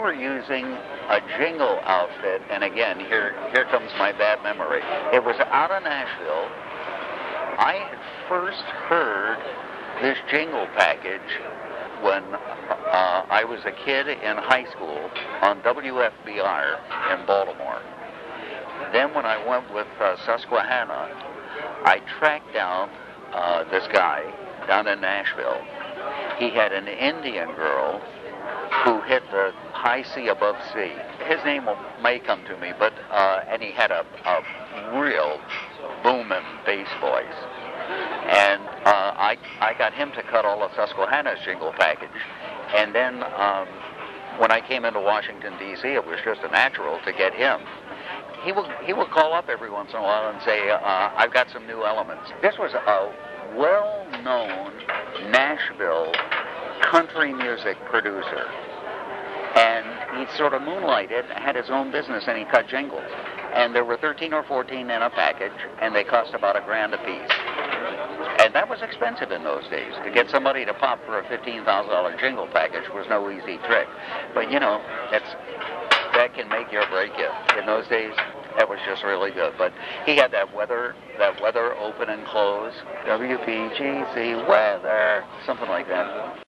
were using a jingle outfit, and again, here comes my bad memory. It was out of Nashville. I had first heard this jingle package when I was a kid in high school on WFBR in Baltimore. Then when I went with Susquehanna, I tracked down this guy down in Nashville. He had an Indian girl who hit the high C above C. His name may come to me, but and he had a real booming bass voice. And I got him to cut all of Susquehanna's jingle package. And then when I came into Washington, D.C., it was just a natural to get him. He would call up every once in a while and say, I've got some new elements. This was a well-known Nashville country music producer. And he sort of moonlighted, had his own business, and he cut jingles. And there were 13 or 14 in a package, and they cost about $1,000 a piece. And that was expensive in those days. To get somebody to pop for a $15,000 jingle package was no easy trick. But, you know, that can make you or break you. In those days, that was just really good. But he had that weather open and close, WPGC weather, something like that.